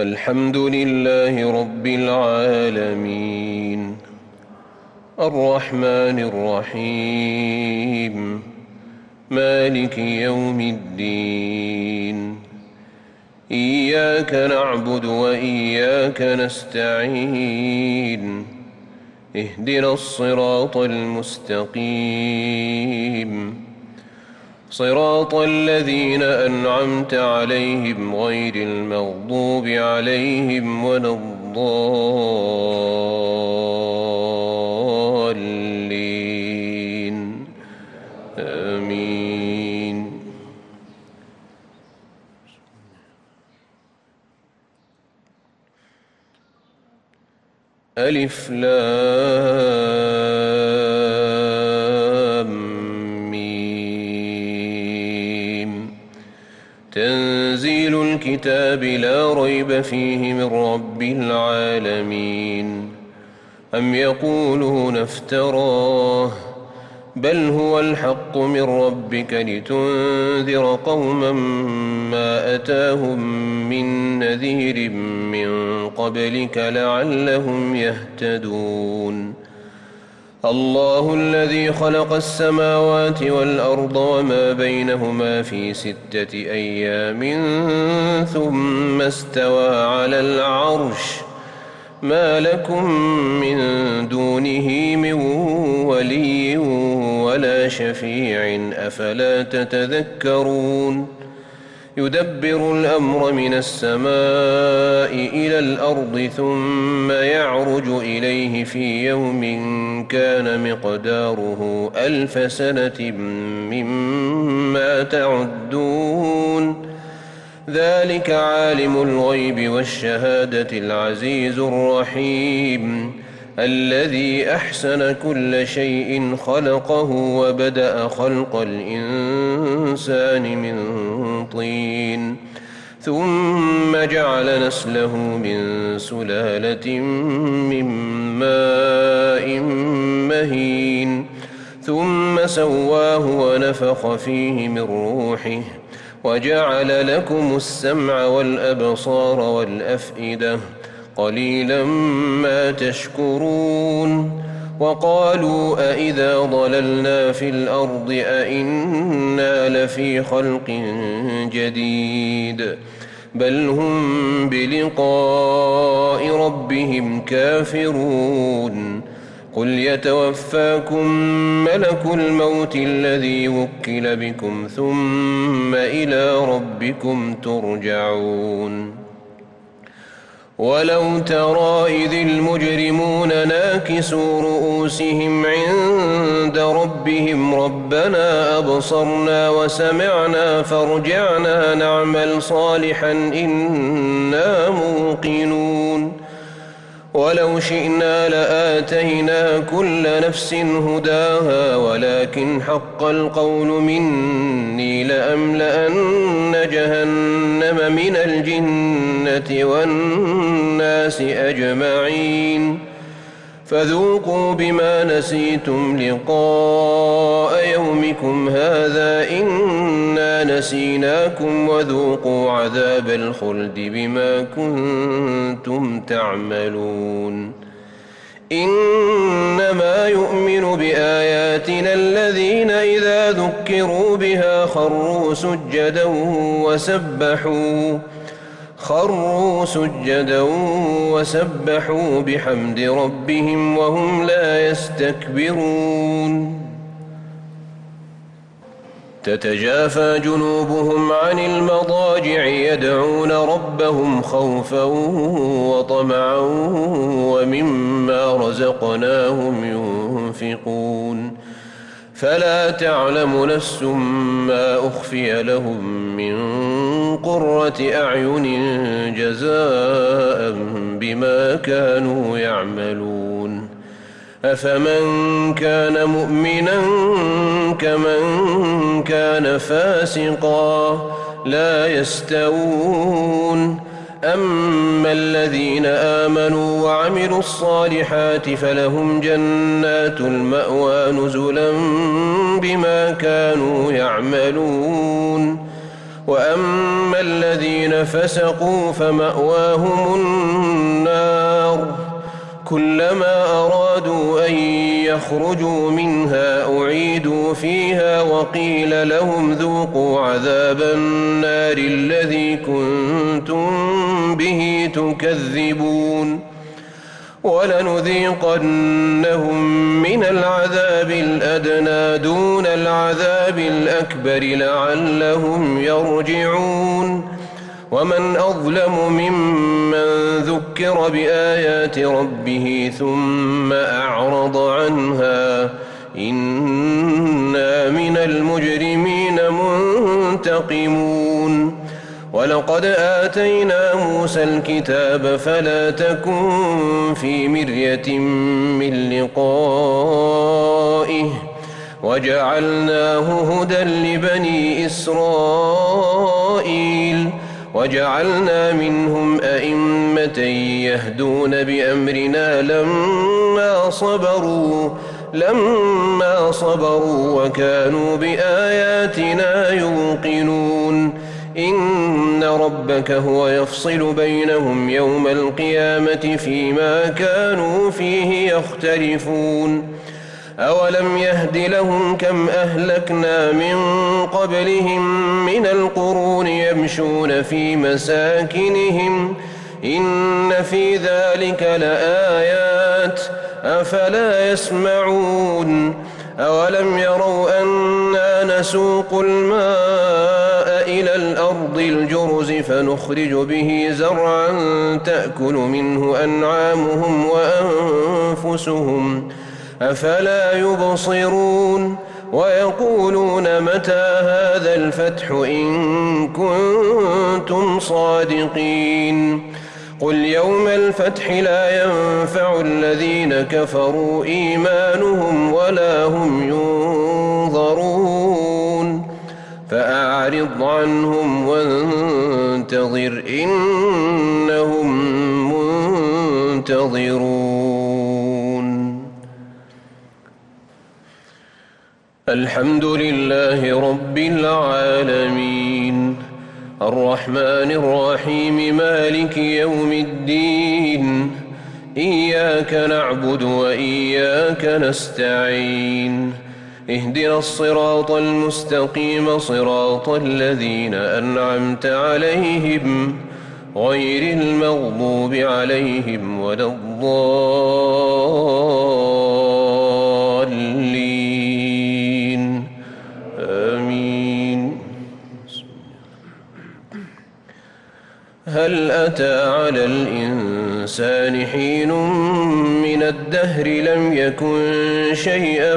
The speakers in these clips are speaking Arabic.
الحمد لله رب العالمين الرحمن الرحيم مالك يوم الدين إياك نعبد وإياك نستعين اهدنا الصراط المستقيم صراط الذين أنعمت عليهم غير المغضوب عليهم ولا الضالين آمين. ألف لام ميم تنزيل الكتاب لا ريب فيه من رب العالمين. أم يقولون افتراه بل هو الحق من ربك لتنذر قوما ما أتاهم من نذير من قبلك لعلهم يهتدون. الله الذي خلق السماوات والأرض وما بينهما في 6 أيام ثم استوى على العرش ما لكم من دونه من ولي ولا شفيع أفلا تتذكرون. يدبر الأمر من السماء إلى الأرض ثم يعرج إليه في يوم كان مقداره 1000 سنة مما تعدون. ذلك عالم الغيب والشهادة العزيز الرحيم الذي أحسن كل شيء خلقه وبدأ خلق الإنسان من طين ثم جعل نسله من سلالة من ماء مهين ثم سواه ونفخ فيه من روحه وجعل لكم السمع والأبصار والأفئدة قليلا ما تشكرون. وقالوا أئذا ضللنا في الأرض أئنا لفي خلق جديد بل هم بلقاء ربهم كافرون. قل يتوفاكم ملك الموت الذي وكل بكم ثم إلى ربكم ترجعون. ولو ترى إذ المجرمون ناكسوا رؤوسهم عند ربهم ربنا أبصرنا وسمعنا فارجعنا نعمل صالحا إنا موقنون. ولو شئنا لآتينا كل نفس هداها ولكن حق القول مني لأملأن جهنم من الجنة والناس أجمعين. فذوقوا بما نسيتم لقاء يومكم هذا إنا نسيناكم وذوقوا عذاب الخلد بما كنتم تعملون. إنما يؤمن بآياتنا الذين إذا ذكروا بها خروا سجدا وسبحوا بحمد ربهم وهم لا يستكبرون. تتجافى جنوبهم عن المضاجع يدعون ربهم خوفا وطمعا ومما رزقناهم ينفقون. فلا تعلم نفس ما أخفي لهم من قرة أعين جزاء بما كانوا يعملون. أفمن كان مؤمنا كمن كان فاسقا لا يستوون. أما الذين آمنوا وعملوا الصالحات فلهم جنات المأوى نزلا بما كانوا يعملون. وأما الذين فسقوا فمأواهم النار كلما أرادوا أن يخرجوا منها أعيدوا فيها وقيل لهم ذوقوا عذاب النار الذي كنتم به تكذبون ولنذيقنهم من العذاب الأدنى دون العذاب الأكبر لعلهم يرجعون ومن أظلم ممن ذكر بآيات ربه ثم أعرض عنها إنا من المجرمين منتقمون ولقد آتينا موسى الكتاب فلا تكن في مرية من لقائه وجعلناه هدى لبني إسرائيل وجعلنا منهم أئمة يهدون بأمرنا لما صبروا وكانوا بآياتنا يوقنون إن ربك هو يفصل بينهم يوم القيامة فيما كانوا فيه يختلفون أولم يهد لهم كم أهلكنا من قبلهم من القرون يمشون في مساكنهم إن في ذلك لآيات أفلا يسمعون أولم يروا أنا نسوق الماء إلى الأرض الجرز فنخرج به زرعا تأكل منه أنعامهم وأنفسهم أفلا يبصرون ويقولون متى هذا الفتح إن كنتم صادقين قل يوم الفتح لا ينفع الذين كفروا إيمانهم ولا هم ينظرون فأعرض عنهم وانتظر إنهم منتظرون الحمد لله رب العالمين الرحمن الرحيم مالك يوم الدين إياك نعبد وإياك نستعين اهدنا الصراط المستقيم صراط الذين أنعمت عليهم غير المغضوب عليهم ولا الضالين آمين هل أتى على الإنسان حين من الدهر لم يكن شيئا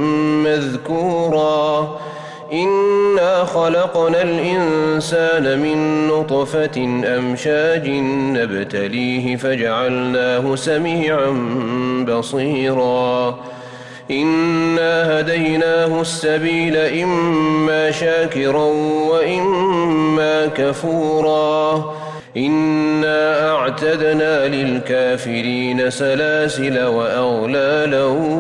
مذكورا إنا خلقنا الإنسان من نطفة أمشاج نبتليه فجعلناه سميعا بصيرا إنا هديناه السبيل إما شاكرا وإما كفورا إنا أعتدنا للكافرين سلاسل وأغلالا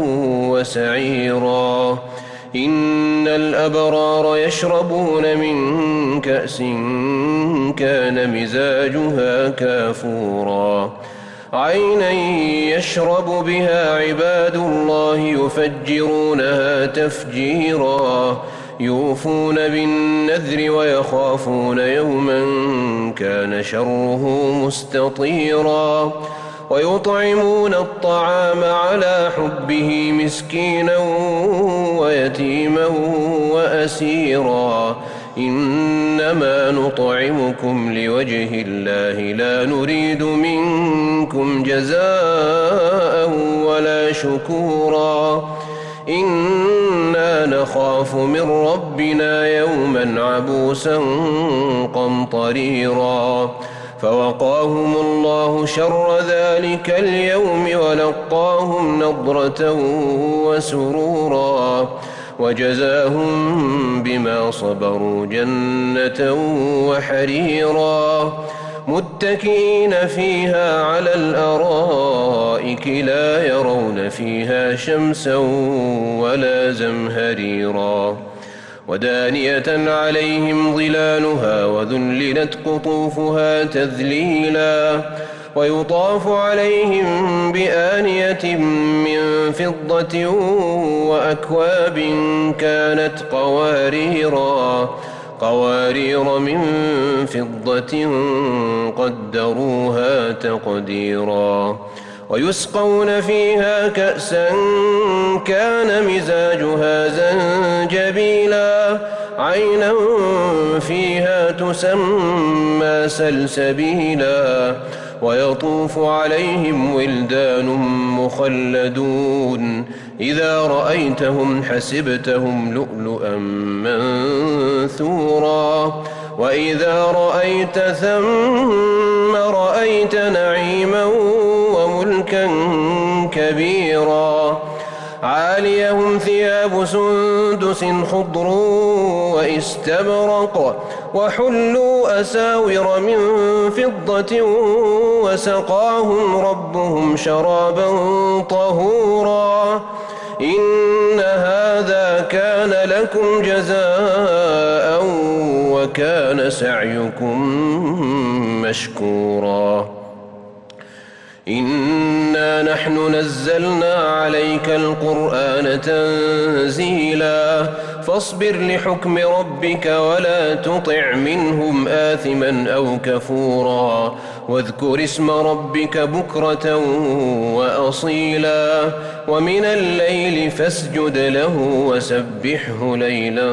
وسعيرا إن الأبرار يشربون من كأس كان مزاجها كافورا عينا يشرب بها عباد الله يفجرونها تفجيرا يوفون بالنذر ويخافون يوما كان شره مستطيرا ويطعمون الطعام على حبه مسكينا ويتيما وأسيرا إنما نطعمكم لوجه الله لا نريد منكم جزاء ولا شكورا إنا نخاف من ربنا يوما عبوسا قمطريرا فوقاهم الله شر ذلك اليوم ولقاهم نضرة وسرورا وجزاهم بما صبروا جنة وحريرا متكئين فيها على الأرائك لا يرون فيها شمسا ولا زمهريرا ودانية عليهم ظلالها وذللت قطوفها تذليلا ويطاف عليهم بآنية من فضة وأكواب كانت قوارير من فضة قدروها تقديرا ويسقون فيها كأسا كان مزاجها زنجبيلا عينا فيها تسمى سلسبيلا ويطوف عليهم ولدان مخلدون إذا رأيتهم حسبتهم لؤلؤا منثورا وإذا رأيت ثم رأيت نعيما وملكا كبيرا عاليهم ثياب سندس خضر واستبرق وحلوا أساور من فضة وسقاهم ربهم شرابا طهورا إن هذا كان لكم جزاء وكان سعيكم مشكورا إنا نحن نزلنا عليك القرآن تنزيلا فاصبر لحكم ربك ولا تطع منهم آثما أو كفورا واذكر اسم ربك بكرة وأصيلا ومن الليل فاسجد له وسبحه ليلا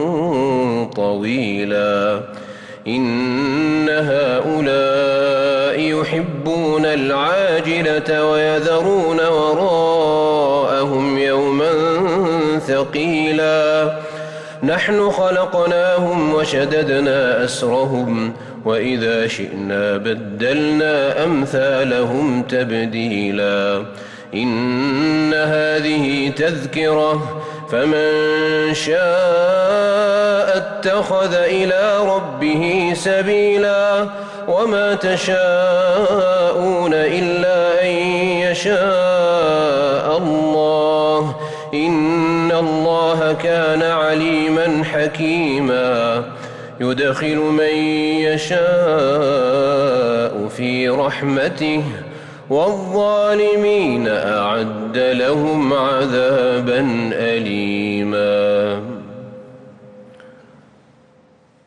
طويلا إن هؤلاء يحبون العاجلة ويذرون وراءهم يوما ثقيلا نحن خلقناهم وشددنا أسرهم وإذا شئنا بدلنا أمثالهم تبديلا إن هذه تذكرة فمن شاء اتخذ إلى ربه سبيلا وما تشاءون إلا أن يشاء الله إن الله كان عليما حكيما يدخل من يشاء في رحمته والظالمين أعد لهم عذابا أليما.